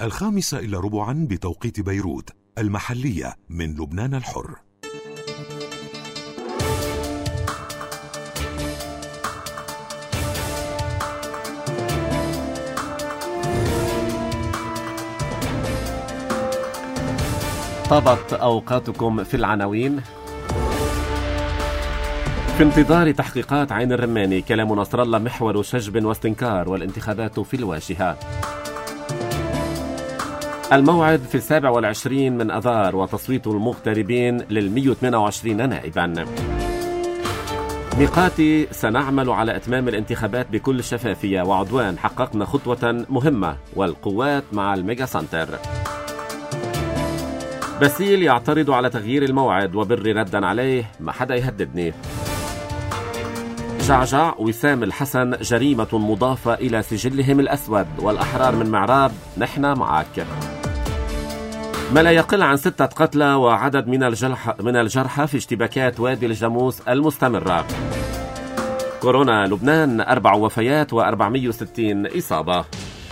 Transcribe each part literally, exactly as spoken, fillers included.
الخامسة إلى ربعا بتوقيت بيروت المحلية من لبنان الحر. طابت أوقاتكم في العناوين. في انتظار تحقيقات عين الرماني، كلام نصر الله محور شجب واستنكار والانتخابات في الواجهة. الموعد في السابع والعشرين من أذار وتصويت المغتربين للمئة وثمانية وعشرين نائبا. ميقاتي، سنعمل على إتمام الانتخابات بكل شفافية وعدوان، حققنا خطوة مهمة والقوات مع الميجا سنتر. باسيل يعترض على تغيير الموعد وبري ردا عليه، ما حدا يهددني. جعجع، وسام الحسن جريمة مضافة إلى سجلهم الأسود، والأحرار من معراب نحن معك. ما لا يقل عن ستة قتلى وعدد من الجرحى من الجرحى في اشتباكات وادي الجاموس المستمرة. كورونا لبنان، أربع وفيات وأربعمئة وستين إصابة.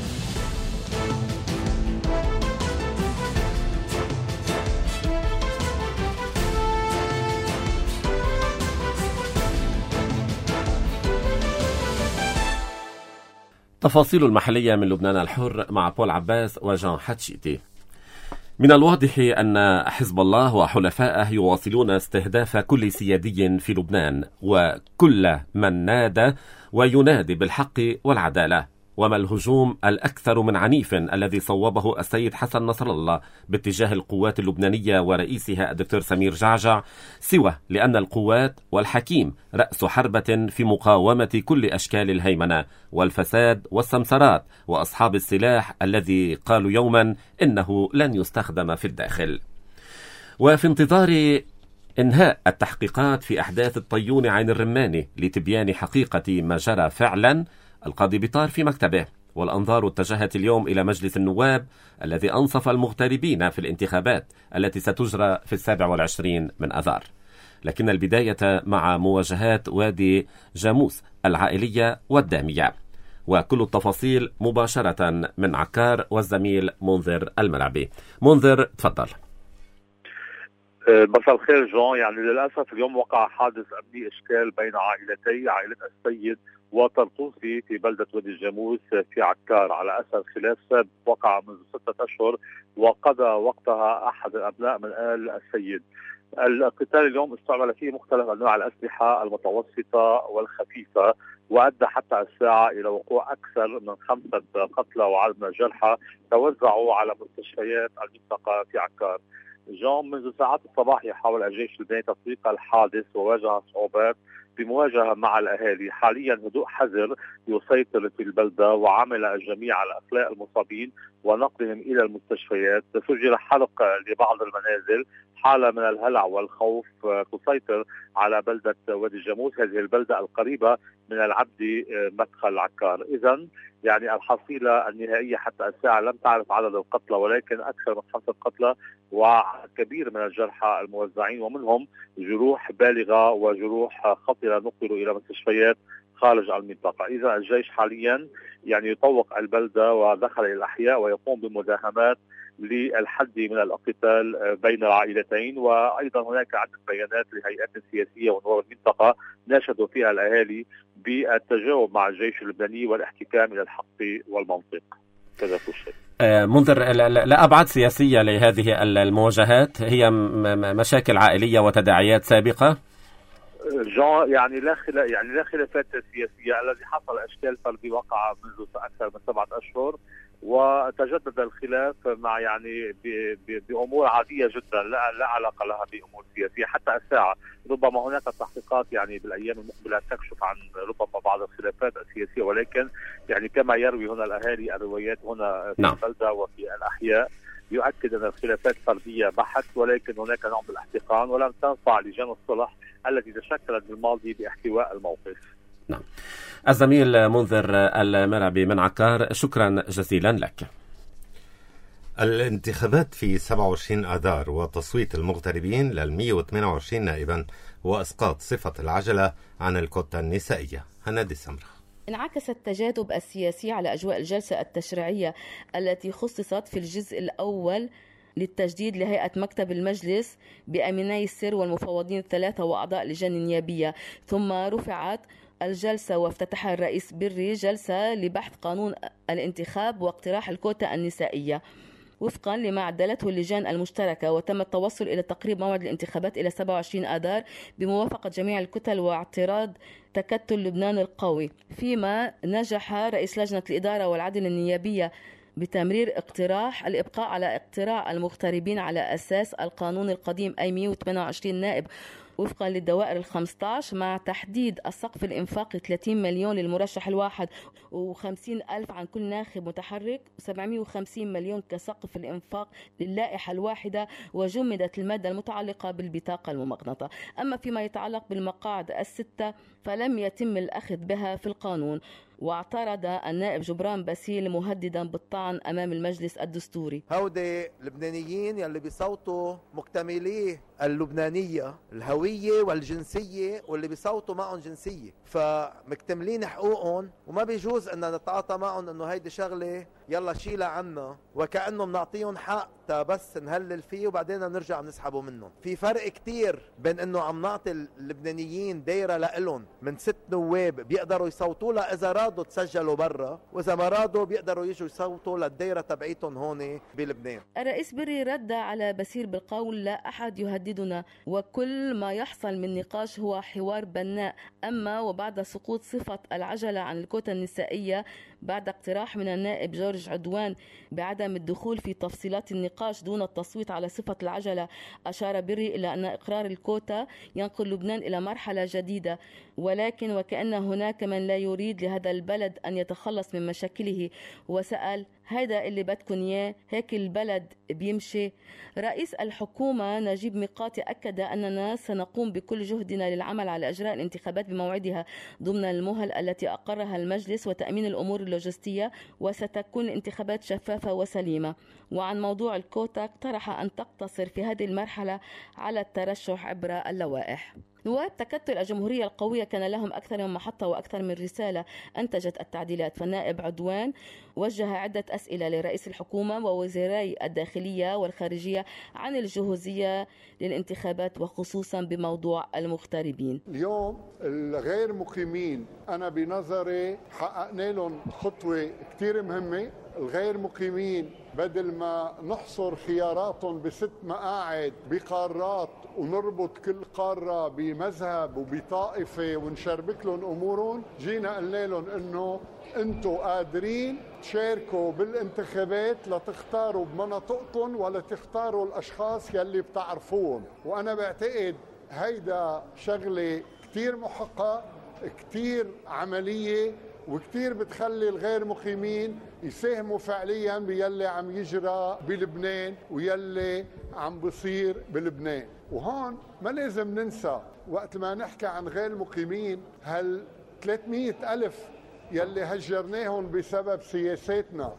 تفاصيل المحلية من لبنان الحر مع بول عباس وجان حتشيتي. من الواضح أن حزب الله وحلفائه يواصلون استهداف كل سيادي في لبنان وكل من نادى وينادي بالحق والعدالة. وما الهجوم الأكثر من عنيف الذي صوبه السيد حسن نصر الله باتجاه القوات اللبنانية ورئيسها الدكتور سمير جعجع، سوى لأن القوات والحكيم رأس حربة في مقاومة كل أشكال الهيمنة والفساد والسمسرات وأصحاب السلاح الذي قالوا يوما إنه لن يستخدم في الداخل. وفي انتظار إنهاء التحقيقات في أحداث الطيون عين الرماني لتبيان حقيقة ما جرى فعلا، القاضي بطار في مكتبه، والأنظار اتجهت اليوم إلى مجلس النواب الذي أنصف المغتربين في الانتخابات التي ستجرى في السابع والعشرين من أذار. لكن البداية مع مواجهات وادي جاموس العائلية والدامية، وكل التفاصيل مباشرة من عكار والزميل منذر الملعبي. منذر، تفضل. مساء الخير جون. يعني للأسف اليوم وقع حادث أمني إشكال بين عائلتي، عائلة السيد وطرطوسي في بلدة وادي الجاموس في عكار، على أثر خلاف سابق وقع منذ ستة أشهر وقضى وقتها أحد الأبناء من آل السيد. القتال اليوم استعمل فيه مختلف أنواع الأسلحة المتوسطة والخفيفة، وأدى حتى الساعة إلى وقوع أكثر من خمسة قتلى وعدد من الجرحى توزعوا على مستشفيات المنطقة في عكار. جون، منذ ساعات الصباح يحاول الجيش اللبناني تطبيق الحادث وواجه صعوبات بمواجهة مع الأهالي. حاليا هدوء حذر يسيطر في البلدة، وعمل الجميع على إخلاء المصابين ونقلهم إلى المستشفيات. سجل حرق لبعض المنازل، حالة من الهلع والخوف تسيطر على بلدة وادي الجاموس، هذه البلدة القريبة من العبدي مدخل عكار. إذن يعني الحصيلة النهائية حتى الساعة لم تعرف عدد القتلى، ولكن أكثر من خمسة قتلى وكبير من الجرحى الموزعين، ومنهم جروح بالغة وجروح خطرة نقلوا إلى مستشفيات خارج المنطقة. إذا الجيش حاليا يعني يطوق البلدة ودخل إلى الأحياء ويقوم بمداهمات للحد من الاقتتال بين العائلتين. وأيضا هناك عدة بيانات لهيئات سياسية ونواب المنطقة ناشدوا فيها الأهالي بالتجاوب مع الجيش اللبناني والاحتكام إلى الحق والمنطق. كذا كل شيء. منذر، لا أبعاد سياسية لهذه المواجهات، هي مشاكل عائلية وتداعيات سابقة. جون، يعني لا خلاف يعني لا خلافات سياسية. الذي حصل اشكال فردي وقع منذ اكثر من سبعة اشهر، وتجدد الخلاف مع يعني بامور عاديه جدا لا لا علاقه لها بامور سياسيه حتى الساعه. ربما هناك تحقيقات يعني بالايام المقبله تكشف عن ربما بعض الخلافات السياسيه، ولكن يعني كما يروي هنا الاهالي الروايات هنا في نعم. البلده وفي الاحياء يؤكد ان الخلافات فرديه بحت، ولكن هناك نوع من الاحتقان ولم تنفع لجان الصلح التي تشكلت بالماضي باحتواء الموقف. نعم. الزميل منذر الملعبي من عكار، شكرا جزيلا لك. الانتخابات في سبعة وعشرين آذار وتصويت المغتربين للمئة وثمانية وعشرين نائبا وإسقاط صفة العجلة عن الكوتا النسائية. هنادي سمرة. انعكس التجاذب السياسي على أجواء الجلسة التشريعية التي خصصت في الجزء الأول للتجديد لهيئة مكتب المجلس بأميني السر والمفوضين الثلاثة وأعضاء لجان النيابية، ثم رفعت الجلسة وافتتحها الرئيس بري جلسة لبحث قانون الانتخاب واقتراح الكوتا النسائية وفقا لما عدلته اللجان المشتركة، وتم التوصل إلى تقريب موعد الانتخابات إلى سبعة وعشرين آذار بموافقة جميع الكتل واعتراض تكتل لبنان القوي، فيما نجح رئيس لجنة الإدارة والعدل النيابية بتمرير اقتراح الإبقاء على اقتراع المغتربين على أساس القانون القديم أي مئة وثمانية وعشرين نائب وفقا للدوائر الخمسة عشر، مع تحديد السقف الإنفاقي ثلاثين مليون للمرشح الواحد وخمسين ألف عن كل ناخب متحرك وسبعمئة وخمسين مليون كسقف الإنفاق للائحة الواحدة، وجمدت المادة المتعلقة بالبطاقة الممغنطة. أما فيما يتعلق بالمقاعد الستة فلم يتم الأخذ بها في القانون، واعترض النائب جبران باسيل مهددا بالطعن أمام المجلس الدستوري. هودي لبنانيين يلي بيصوتوا مكتملي اللبنانية الهوية والجنسية واللي بيصوتوا معهم جنسية، فمكتملين حقوقهم وما بيجوز أن نتعاطى معهم أنه هيدي شغلة يلا شيلها عنا وكأنه بنعطيهم حق بس نهلل فيه وبعدين نرجع نسحبه منهم. في فرق كتير بين أنه عم نعطي اللبنانيين دايرة لإلهم من ست نواب بيقدروا يصوتوا لها إذا رادوا تسجلوا برا، وإذا ما رادوا بيقدروا يجوا يصوتوا للدايرة تبعيتهم هون بلبنان. الرئيس بري رد على باسيل بالقول لا أحد يهددنا وكل ما يحصل من نقاش هو حوار بناء. أما وبعد سقوط صفة العجلة عن الكوتا النسائية بعد اقتراح من النائب جورج عدوان بعدم الدخول في تفصيلات النقاش دون التصويت على صفة العجلة، أشار بري إلى أن إقرار الكوتا ينقل لبنان إلى مرحلة جديدة، ولكن وكأن هناك من لا يريد لهذا البلد أن يتخلص من مشاكله، وسأل هيدا اللي بدكن إياه هيك البلد بيمشي؟ رئيس الحكومة نجيب ميقاتي أكد أننا سنقوم بكل جهدنا للعمل على إجراء الانتخابات بموعدها ضمن المهل التي أقرها المجلس وتأمين الأمور اللوجستية، وستكون الانتخابات شفافة وسليمة. وعن موضوع الكوتا اقترح أن تقتصر في هذه المرحلة على الترشح عبر اللوائح. نواب تكتل الجمهورية القوية كان لهم أكثر من محطة وأكثر من رسالة أنتجت التعديلات، فالنائب عدوان وجه عدة أسئلة لرئيس الحكومة ووزيري الداخلية والخارجية عن الجهوزية للانتخابات وخصوصا بموضوع المغتربين. اليوم الغير مقيمين أنا بنظري حققنا لهم خطوة كتير مهمة. الغير مقيمين بدل ما نحصر خياراتهم بست مقاعد بقارات ونربط كل قارة بمذهب وبطائفة ونشربك لهم أمورهم، جينا قلنا لهم إنه أنتوا قادرين تشاركوا بالانتخابات لتختاروا بمناطقكم ولا تختاروا الأشخاص يلي بتعرفوهم. وأنا بعتقد هيدا شغلة كتير محقة كتير عملية وكتير بتخلي الغير مقيمين يساهموا فعليا بيلي عم يجرى بلبنان ويلي عم بصير بلبنان. وهون ما لازم ننسى وقت ما نحكي عن غير مقيمين هال ثلاثمئة ألف يلي هجرناهم بسبب سياساتنا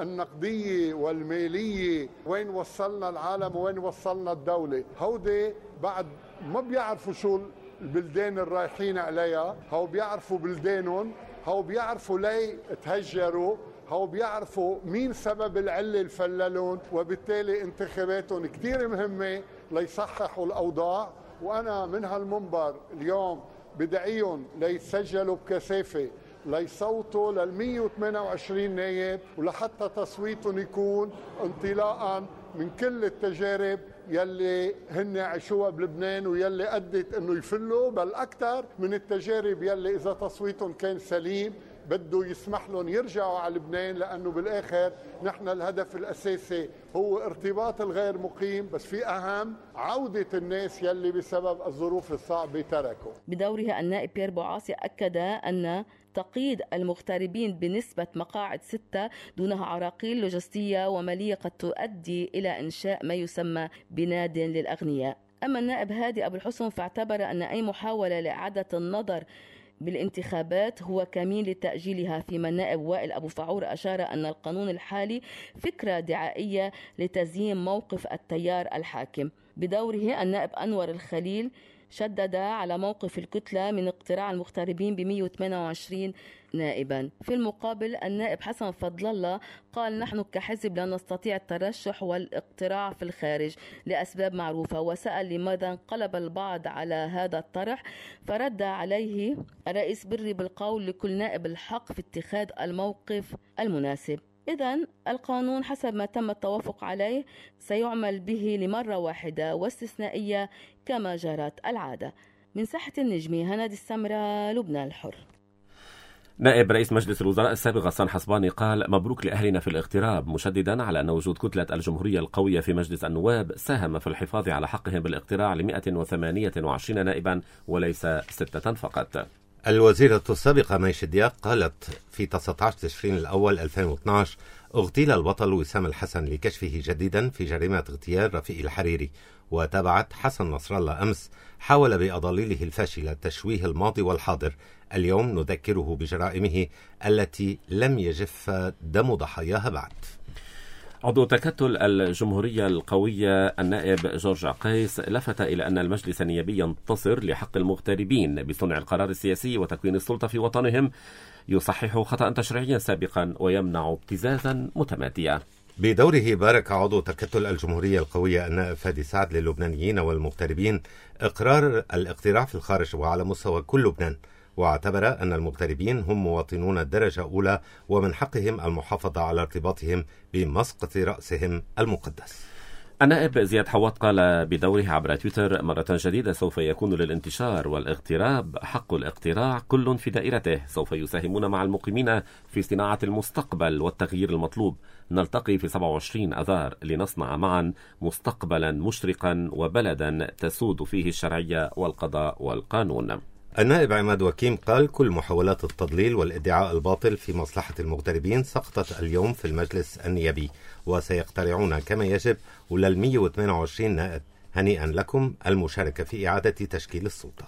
النقدية والمالية، وين وصلنا العالم وين وصلنا الدولة. هودي بعد ما بيعرفوا شو البلدان الرايحين عليها، هو بيعرفوا بلدانهم، هو بيعرفوا ليه تهجروا، هو بيعرفوا مين سبب العلة الفللون، وبالتالي انتخاباتهم كتير مهمة ليصححوا الأوضاع. وأنا من هالمنبر اليوم بدعيهم ليتسجلوا بكثافة ليصوتوا للمئة وثمانية وعشرين نايب، ولحتى تصويتهم يكون انطلاقا من كل التجارب يلي هن عاشوها بلبنان ويلي أدت انه يفلوا، بل أكثر من التجارب يلي إذا تصويتهم كان سليم بده يسمح لهم يرجعوا على لبنان، لأنه بالآخر نحن الهدف الأساسي هو ارتباط الغير مقيم، بس في أهم عودة الناس يلي بسبب الظروف الصعبة تركوا. بدورها النائب بيير بوعاصي أكد أن تقييد المغتربين بنسبة مقاعد ستة دونها عراقيل لوجستية ومالية قد تؤدي إلى إنشاء ما يسمى بناد للأغنياء. أما النائب هادي أبو الحسن فاعتبر أن أي محاولة لإعادة النظر بالانتخابات هو كمين لتأجيلها، فيما النائب وائل أبو فعور أشار أن القانون الحالي فكرة دعائية لتزيين موقف التيار الحاكم. بدوره النائب أنور الخليل شدد على موقف الكتلة من اقتراع المغتربين ب مئة وثمانية وعشرين نائبا. في المقابل النائب حسن فضل الله قال: نحن كحزب لا نستطيع الترشح والاقتراع في الخارج لأسباب معروفة، وسأل لماذا انقلب البعض على هذا الطرح، فرد عليه الرئيس بري بالقول: لكل نائب الحق في اتخاذ الموقف المناسب. إذن القانون حسب ما تم التوافق عليه سيعمل به لمرة واحدة واستثنائية كما جرت العادة. من ساحة النجمي، هنادي السمرة، لبنان الحر. نائب رئيس مجلس الوزراء السابق غسان حصباني قال: مبروك لأهلنا في الاغتراب، مشددا على أن وجود كتلة الجمهورية القوية في مجلس النواب ساهم في الحفاظ على حقهم بالاقتراع ل مئة وثمانية وعشرين نائبا وليس ستة فقط. الوزيرة السابقة ميش دياق قالت في تسعة عشر تشرين الأول ألفين واثني عشر: اغتيل البطل وسام الحسن لكشفه جديدا في جريمة اغتيال رفيق الحريري. وتابعت: حسن نصر الله أمس حاول بأضاليله الفاشلة تشويه الماضي والحاضر، اليوم نذكره بجرائمه التي لم يجف دم ضحاياها بعد. عضو تكتل الجمهورية القوية النائب جورج عقيس لفت إلى أن المجلس النيابي ينتصر لحق المغتربين بصنع القرار السياسي وتكوين السلطة في وطنهم، يصحح خطأ تشريعيا سابقا ويمنع ابتزازا متماديا. بدوره بارك عضو تكتل الجمهورية القوية النائب فادي سعد للبنانيين والمغتربين إقرار الاقتراع في الخارج وعلى مستوى كل لبنان، واعتبر أن المغتربين هم مواطنون الدرجة الأولى ومن حقهم المحافظة على ارتباطهم بمسقط رأسهم المقدس. النائب زياد حوات قال بدوره عبر تويتر: مرة جديدة سوف يكون للانتشار والاغتراب حق الاقتراع، كل في دائرته، سوف يساهمون مع المقيمين في صناعة المستقبل والتغيير المطلوب. نلتقي في سبعة وعشرين أذار لنصنع معا مستقبلا مشرقا وبلدا تسود فيه الشرعية والقضاء والقانون. النائب عماد وكيم قال: كل محاولات التضليل والادعاء الباطل في مصلحة المغتربين سقطت اليوم في المجلس النيابي، وسيقترعون كما يجب ولل مئة وثمانية وعشرين نائب. هنيئا لكم المشاركة في إعادة تشكيل السلطة.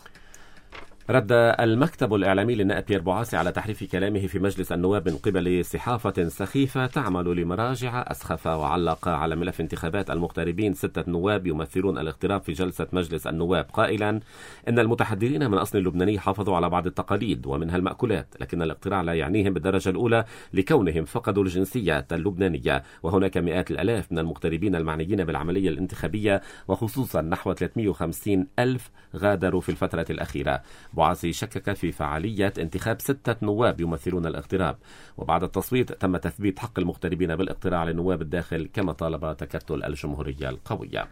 رد المكتب الإعلامي للنائب بيير بوعاسي على تحريف كلامه في مجلس النواب من قبل صحافة سخيفة تعمل لمراجع أسخفة، وعلق على ملف انتخابات المغتربين ستة نواب يمثلون الاغتراب في جلسة مجلس النواب قائلا إن المتحدثين من أصل لبناني حافظوا على بعض التقاليد ومنها المأكولات، لكن الاقتراع لا يعنيهم بالدرجة الأولى لكونهم فقدوا الجنسية اللبنانية، وهناك مئات الآلاف من المغتربين المعنيين بالعملية الانتخابية وخصوصا نحو ثلاثمئة وخمسين ألف غادروا في الفترة الأخيرة. بوعاسي شكك في فعالية انتخاب ستة نواب يمثلون الاغتراب، وبعد التصويت تم تثبيت حق المغتربين بالاقتراع لنواب الداخل كما طالب تكتل الجمهورية القوية.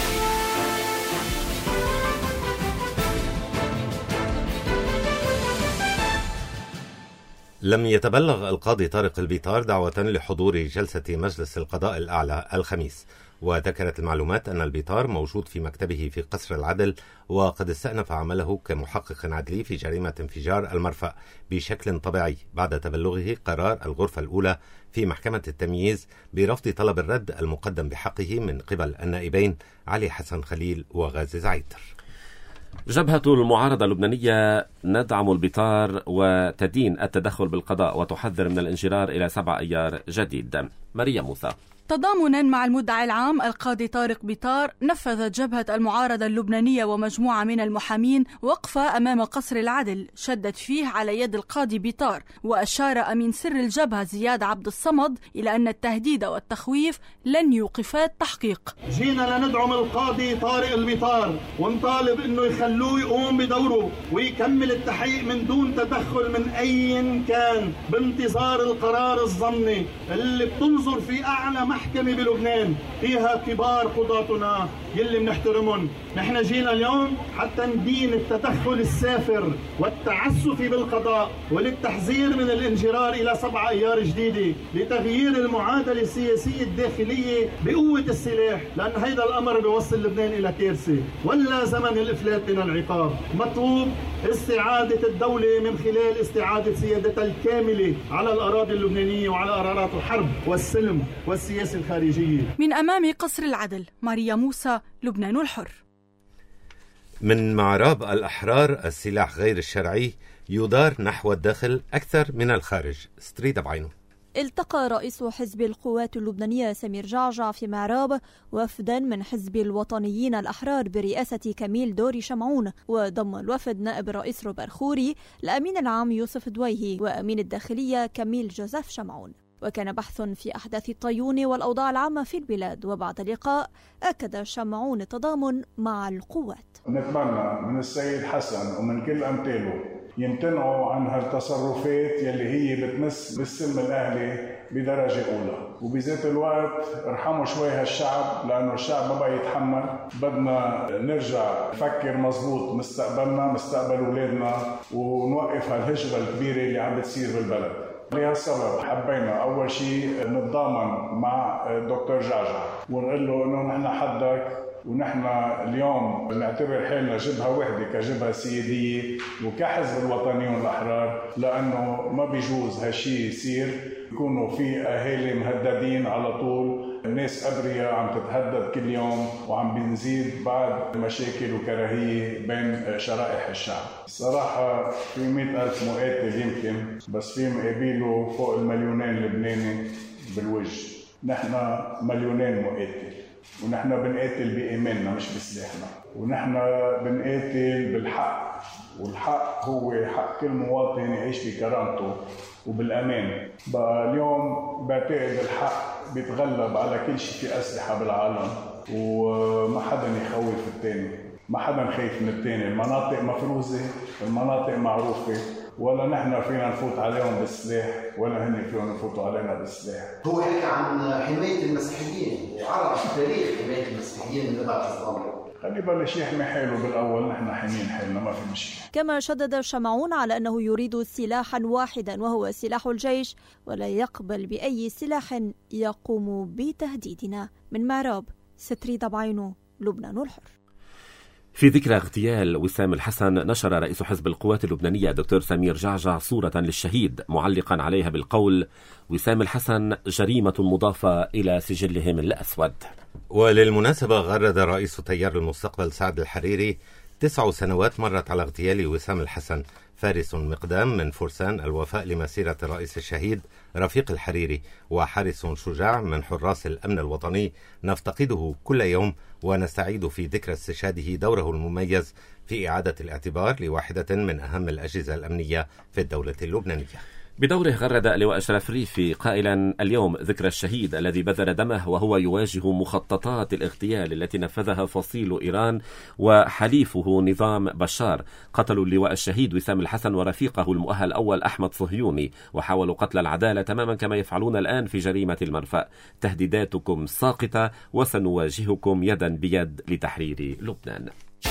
لم يتبلغ القاضي طارق البيطار دعوة لحضور جلسة مجلس القضاء الأعلى الخميس، وذكرت المعلومات أن البيطار موجود في مكتبه في قصر العدل وقد استأنف عمله كمحقق عدلي في جريمة انفجار المرفأ بشكل طبيعي بعد تبلغه قرار الغرفة الأولى في محكمة التمييز برفض طلب الرد المقدم بحقه من قبل النائبين علي حسن خليل وغازي زعيتر. جبهة المعارضة اللبنانية ندعم البيطار وتدين التدخل بالقضاء وتحذر من الانجرار إلى سبع أيار جديد. ماريا موسى. تضامنا مع المدعي العام القاضي طارق بيطار، نفذت جبهة المعارضة اللبنانية ومجموعة من المحامين وقفة أمام قصر العدل شدت فيه على يد القاضي بيطار، وأشار أمين سر الجبهة زياد عبد الصمد إلى أن التهديد والتخويف لن يوقفا التحقيق. جينا لندعم القاضي طارق البيطار ونطالب أنه يخلوه يقوم بدوره ويكمل التحقيق من دون تدخل من أي كان، بانتظار القرار الضمني اللي بتنظر في أعلى محكمة بلبنان فيها كبار قضاتنا يلي بنحترمهم. نحن جينا اليوم حتى ندين التدخل السافر والتعسف بالقضاء وللتحذير من الانجرار إلى سبع أيار جديدة لتغيير المعادلة السياسية الداخلية بقوة السلاح، لأن هيدا الأمر بيوصل لبنان إلى كارثة ولا زمن الإفلات من العقاب. مطلوب استعادة الدولة من خلال استعادة سيادتها الكاملة على الأراضي اللبنانية وعلى قرارات الحرب والسلم والسياسة الخارجية. من أمام قصر العدل، ماريا موسى، لبنان الحر. من معراب الأحرار السلاح غير الشرعي يدار نحو الداخل أكثر من الخارج. ستريد بعينه. التقى رئيس حزب القوات اللبنانية سمير جعجع في معراب وفدا من حزب الوطنيين الأحرار برئاسة كميل دوري شمعون، وضم الوفد نائب الرئيس روبر خوري، الأمين العام يوسف دويهي، وأمين الداخلية كميل جوزيف شمعون. وكان بحث في أحداث الطيون والأوضاع العامة في البلاد. وبعد اللقاء أكد شمعون التضامن مع القوات. نتمنى من السيد حسن ومن كل أمثاله يمتنعوا عن هالتصرفات يلي هي بتمس بالسلم الأهلي بدرجة أولى، وبذات الوقت ارحموا شوي هالشعب لأنه الشعب ما بقى يتحمل. بدنا نرجع نفكر مزبوط مستقبلنا مستقبل أولادنا ونوقف هالهجرة الكبيرة اللي عم بتصير بالبلد. لهالسبب حبينا أول شيء نتضامن مع الدكتور جعجع ونقول له إنه نحن حدك، ونحن اليوم نعتبر حالنا جبهة واحدة كجبهة سيادية وكحزب الوطنيين الأحرار، لأنه ما بيجوز هالشي يصير يكونوا في أهالي مهددين على طول، الناس أبرياء عم تتهدد كل يوم وعم بنزيد بعد مشاكل وكراهية بين شرائح الشعب. الصراحة في مئة ألف مقاتل يمكن، بس في مقابله فوق المليونين لبناني بالوجه. نحن مليونين مقاتل، ونحن بنقاتل بإيماننا مش بسلاحنا، ونحن بنقاتل بالحق، والحق هو حق كل مواطن يعيش بكرامته وبالأمان. بقى اليوم بعتقد الحق بيتغلب على كل شيء في أسلحة بالعالم، وما حدا يخوف التاني، ما حدا خايف من التاني. المناطق مفروزة، المناطق معروفة، ولا نحن فينا نفوت عليهم بالسلاح ولا هن فيهم يفوتوا علينا بالسلاح. هو حكى عن حماية المسيحيين وعرف تاريخ حماية المسيحيين من بعد الظلم. خلي بلش يحمي حاله بالأول، نحن حامين حالنا ما في مشكلة. كما شدد شمعون على أنه يريد سلاحا واحدا وهو سلاح الجيش، ولا يقبل بأي سلاح يقوم بتهديدنا. من معراب، ستريد بعينه، لبنان الحر. في ذكرى اغتيال وسام الحسن، نشر رئيس حزب القوات اللبنانية دكتور سمير جعجع صورة للشهيد معلقا عليها بالقول: وسام الحسن جريمة مضافة إلى سجلهم الأسود. وللمناسبة غرد رئيس تيار المستقبل سعد الحريري تسع سنوات مرت على اغتيال وسام الحسن، فارس مقدام من فرسان الوفاء لمسيرة الرئيس الشهيد رفيق الحريري، وحارس شجاع من حراس الأمن الوطني، نفتقده كل يوم ونستعيد في ذكرى استشهاده دوره المميز في إعادة الاعتبار لواحدة من أهم الأجهزة الأمنية في الدولة اللبنانية. بدوره غرد لواء أشرف ريفي قائلا: اليوم ذكرى الشهيد الذي بذل دمه وهو يواجه مخططات الاغتيال التي نفذها فصيل إيران وحليفه نظام بشار. قتلوا اللواء الشهيد وسام الحسن ورفيقه المؤهل الأول أحمد صهيوني، وحاولوا قتل العدالة تماما كما يفعلون الآن في جريمة المرفأ. تهديداتكم ساقطة وسنواجهكم يدا بيد لتحرير لبنان.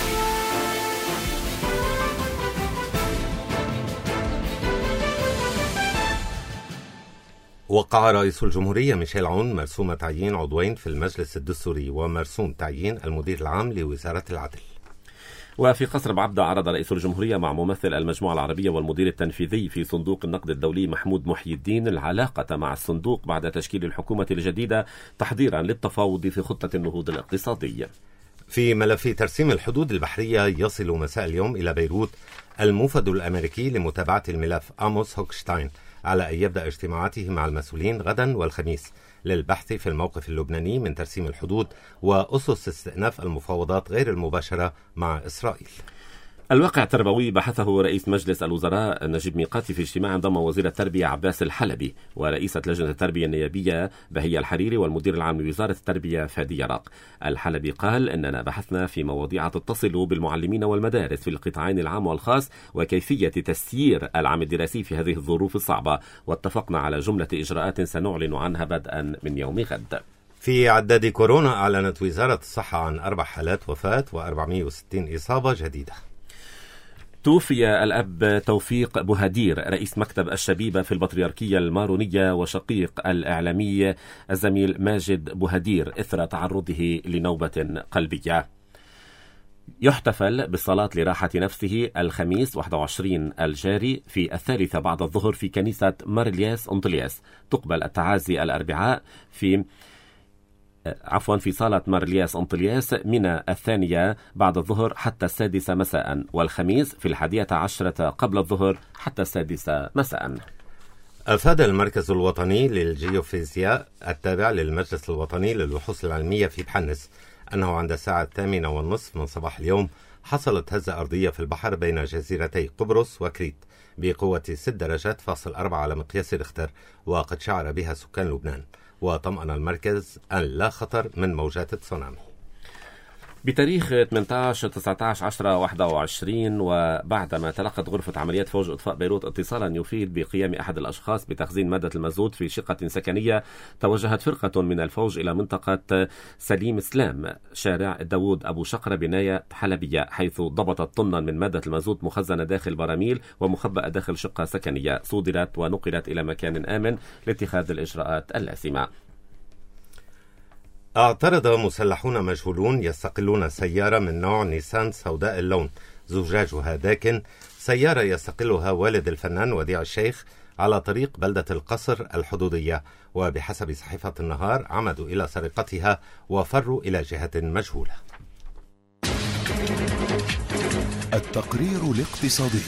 وقع رئيس الجمهورية ميشيل عون مرسوم تعيين عضوين في المجلس الدستوري ومرسوم تعيين المدير العام لوزارة العدل. وفي قصر بعبدة عرض رئيس الجمهورية مع ممثل المجموعة العربية والمدير التنفيذي في صندوق النقد الدولي محمود محي الدين العلاقة مع الصندوق بعد تشكيل الحكومة الجديدة تحضيرا للتفاوض في خطة النهوض الاقتصادي. في ملف ترسيم الحدود البحرية يصل مساء اليوم إلى بيروت الموفد الأمريكي لمتابعة الملف آموس هوكشتاين، على أن يبدأ اجتماعاته مع المسؤولين غدا والخميس للبحث في الموقف اللبناني من ترسيم الحدود وأسس استئناف المفاوضات غير المباشرة مع إسرائيل. الواقع التربوي بحثه رئيس مجلس الوزراء نجيب ميقاتي في اجتماع ضم وزير التربية عباس الحلبي ورئيسة لجنة التربية النيابية بهية الحريري والمدير العام لوزارة التربية فادي يراق. الحلبي قال إننا بحثنا في مواضيع تتصل بالمعلمين والمدارس في القطاعين العام والخاص وكيفية تسيير العام الدراسي في هذه الظروف الصعبة، واتفقنا على جملة إجراءات سنعلن عنها بدءا من يوم غد. في عداد كورونا أعلنت وزارة الصحة عن أربع حالات وفاة وأربعمئة وستين إصابة جديدة. توفي الأب توفيق بوهدير رئيس مكتب الشبيبة في البطريركية المارونية وشقيق الإعلامي الزميل ماجد بوهدير إثر تعرضه لنوبة قلبية. يحتفل بالصلاة لراحة نفسه الخميس واحد وعشرين الجاري في الثالثة بعد الظهر في كنيسة مارلياس أنطلياس. تقبل التعازي الأربعاء في عفوا في صالة مارلياس أنطلياس من الثانية بعد الظهر حتى السادسة مساء، والخميس في الحادية عشرة قبل الظهر حتى السادسة مساء. أفاد المركز الوطني للجيوفيزياء التابع للمجلس الوطني للبحوث العلمية في بحنس أنه عند الساعة الثامنة والنصف من صباح اليوم حصلت هزة أرضية في البحر بين جزيرتي قبرص وكريت بقوة ست درجات فاصل أربعة على مقياس ريختر، وقد شعر بها سكان لبنان. وطمأن المركز أن لا خطر من موجات تسونامي. بتاريخ ثمانية عشر تسعة عشر عشرة واحد وعشرين، وبعدما تلقت غرفة عمليات فوج إطفاء بيروت اتصالا يفيد بقيام أحد الأشخاص بتخزين مادة المازوت في شقة سكنية، توجهت فرقة من الفوج إلى منطقة سليم سلام شارع داوود أبو شقرة بناية حلبية، حيث ضبطت طنا من مادة المازوت مخزنة داخل براميل ومخبأة داخل شقة سكنية، صودرت ونقلت إلى مكان آمن لاتخاذ الإجراءات اللازمة. اعترض مسلحون مجهولون يستقلون سيارة من نوع نيسان سوداء اللون زجاجها داكن، سيارة يستقلها والد الفنان وديع الشيخ على طريق بلدة القصر الحدودية، وبحسب صحيفة النهار عمدوا إلى سرقتها وفروا إلى جهة مجهولة. التقرير الاقتصادي.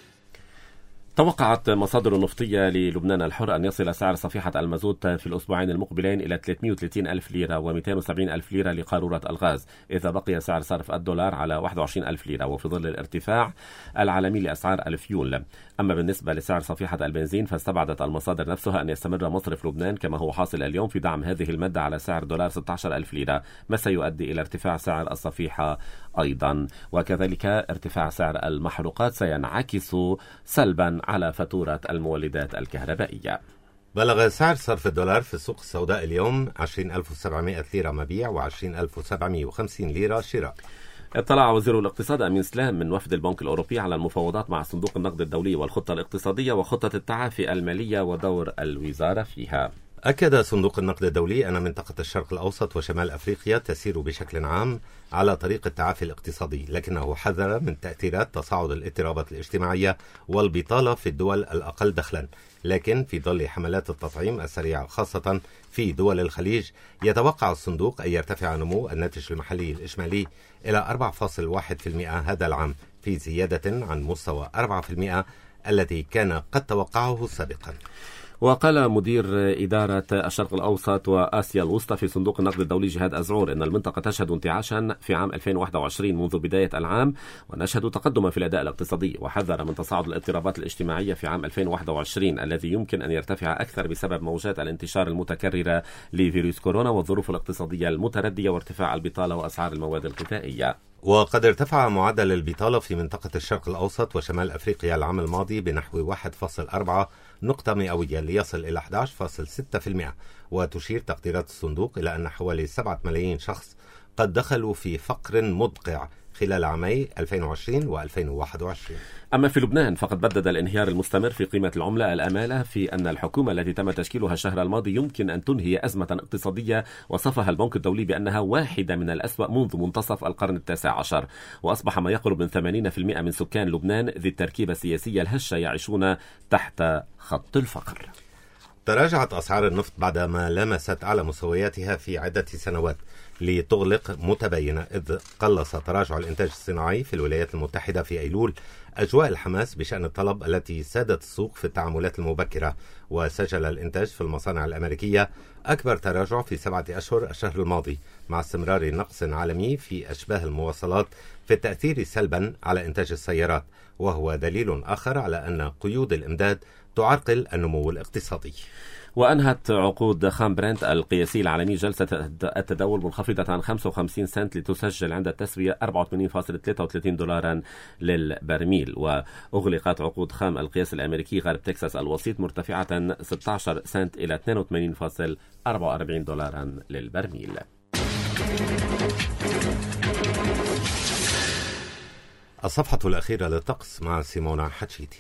توقعت مصادر نفطية للبنان الحر أن يصل سعر صفيحة المازوت في الأسبوعين المقبلين إلى ثلاثمائة وثلاثين ألف ليرة ومئتين وسبعين ألف ليرة لقارورة الغاز، إذا بقي سعر صرف الدولار على واحد وعشرين ألف ليرة وفي ظل الارتفاع العالمي لأسعار الفيول. أما بالنسبة لسعر صفيحة البنزين فاستبعدت المصادر نفسها أن يستمر مصرف لبنان كما هو حاصل اليوم في دعم هذه المادة على سعر دولار ستة عشر ألف ليرة، ما سيؤدي إلى ارتفاع سعر الصفيحة أيضا، وكذلك ارتفاع سعر المحروقات سينعكس سلبا على فاتورة المولدات الكهربائية. بلغ سعر صرف الدولار في السوق السوداء اليوم عشرين ألف وسبعمائة ليرة مبيع وعشرين ألف وسبعمائة وخمسين ليرة شراء. اطلع وزير الاقتصاد أمين سلام من وفد البنك الأوروبي على المفاوضات مع صندوق النقد الدولي والخطة الاقتصادية وخطة التعافي المالية ودور الوزارة فيها. أكد صندوق النقد الدولي أن منطقة الشرق الأوسط وشمال أفريقيا تسير بشكل عام على طريق التعافي الاقتصادي، لكنه حذر من تأثيرات تصاعد الاضطرابات الاجتماعية والبطالة في الدول الأقل دخلا، لكن في ظل حملات التطعيم السريعة خاصة في دول الخليج يتوقع الصندوق أن يرتفع نمو الناتج المحلي الإجمالي إلى أربعة فاصلة واحد بالمئة هذا العام، في زيادة عن مستوى أربعة بالمئة الذي كان قد توقعه سابقا. وقال مدير إدارة الشرق الأوسط وآسيا الوسطى في صندوق النقد الدولي جهاد أزعور إن المنطقة تشهد انتعاشا في عام ألفين وواحد وعشرين منذ بداية العام، ونشهد تقدما في الأداء الاقتصادي، وحذر من تصاعد الاضطرابات الاجتماعية في عام ألفين وواحد وعشرين الذي يمكن أن يرتفع أكثر بسبب موجات الانتشار المتكررة لفيروس كورونا والظروف الاقتصادية المتردية وارتفاع البطالة وأسعار المواد الغذائية. وقد ارتفع معدل البطالة في منطقة الشرق الأوسط وشمال أفريقيا العام الماضي بنحو واحد فاصلة أربعة نقطة مئوية ليصل إلى أحد عشر فاصلة ستة بالمئة، وتشير تقديرات الصندوق إلى أن حوالي سبعة ملايين شخص قد دخلوا في فقر مدقع خلال عامي ألفين وعشرين وألفين وواحد وعشرين. أما في لبنان فقد بدد الانهيار المستمر في قيمة العملة الأمالة في أن الحكومة التي تم تشكيلها الشهر الماضي يمكن أن تنهي أزمة اقتصادية وصفها البنك الدولي بأنها واحدة من الأسوأ منذ منتصف القرن التاسع عشر، وأصبح ما يقرب من ثمانين بالمئة من سكان لبنان ذي التركيبة السياسية الهشة يعيشون تحت خط الفقر. تراجعت أسعار النفط بعدما لمست أعلى مستوياتها في عدة سنوات لتغلق متباينة، إذ قلص تراجع الإنتاج الصناعي في الولايات المتحدة في أيلول أجواء الحماس بشأن الطلب التي سادت السوق في التعاملات المبكرة، وسجل الإنتاج في المصانع الأمريكية أكبر تراجع في سبعة أشهر الشهر الماضي، مع استمرار نقص عالمي في أشباه المواصلات في التأثير سلبا على إنتاج السيارات، وهو دليل آخر على أن قيود الإمداد تعرقل النمو الاقتصادي. وأنهت عقود خام برنت القياسي العالمي جلسة التداول منخفضة عن خمسة وخمسين سنت لتسجل عند التسوية أربعة وثمانين فاصلة ثلاثة وثلاثين دولارا للبرميل. وأغلقت عقود خام القياس الأمريكي غرب تكساس الوسيط مرتفعة ستة عشر سنت إلى اثنين وثمانين فاصلة أربعة وأربعين دولارا للبرميل. الصفحة الأخيرة للطقس مع سيمونا حتشيتي.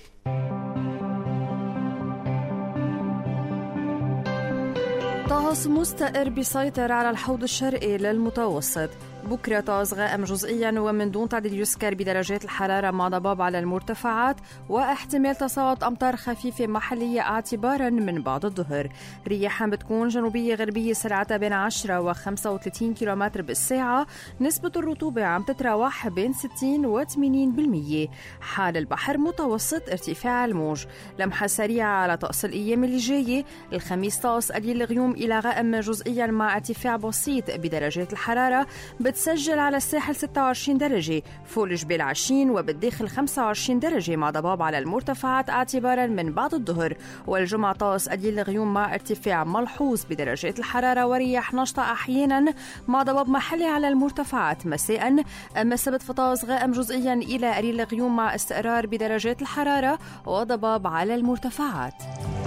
طقس مستقر بيسيطر على الحوض الشرقي للمتوسط، بكرة طقس غائم جزئيا ومن دون تعديل يسكر بدرجات الحرارة مع ضباب على المرتفعات، واحتمال تساقط أمطار خفيفة محلية اعتبارا من بعد الظهر. رياح بتكون جنوبية غربية سرعتها بين عشرة وخمسة وثلاثين كيلومتر بالساعة. نسبة الرطوبة عم تتراوح بين ستين وثمانين بالمية. حال البحر متوسط ارتفاع الموج. لمحة سريعة على طقس الأيام اللي جاية. الخميس طقس قليل الغيوم إلى غائم جزئيا مع ارتفاع بسيط بدرجات الحرارة، بتسجل على الساحل ستة وعشرين درجة، فوق الجبال عشرين، وبالداخل خمسة وعشرين درجة مع ضباب على المرتفعات اعتبارا من بعد الظهر. والجمعة طقس قليل الغيوم مع ارتفاع ملحوظ بدرجات الحرارة ورياح نشطة أحيانا مع ضباب محلي على المرتفعات مساء. أما السبت فطقس غائم جزئيا إلى قليل الغيوم مع استقرار بدرجات الحرارة وضباب على المرتفعات.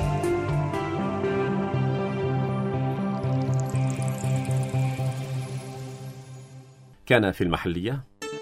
كان في المحلية.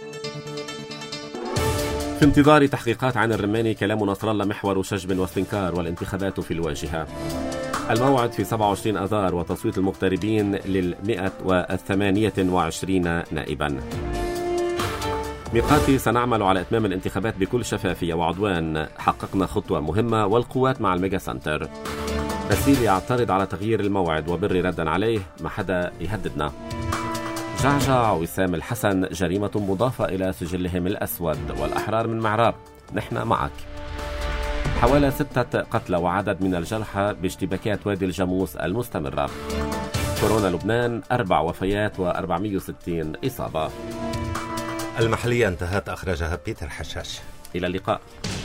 في انتظار تحقيقات عن الرماني كلام نصر الله محور شجب واستنكار والانتخابات في الواجهة. الموعد في سبعة وعشرين أذار وتصويت المغتربين للمئة وثمانية وعشرين نائبا. ميقاتي سنعمل على إتمام الانتخابات بكل شفافية وعدوان. حققنا خطوة مهمة والقوات مع الميجا سنتر. باسيل يعترض على تغيير الموعد وبري ردا عليه، ما حدا يهددنا. جعجع وسام الحسن جريمة مضافة إلى سجلهم الأسود والأحرار من معراب، نحن معك. حوالي ستة قتلى وعدد من الجرحى باشتباكات وادي الجاموس المستمرة. كورونا لبنان أربع وفيات وأربعمئة وستين إصابة. المحلية انتهت، أخرجها بيتر حشاش. إلى اللقاء.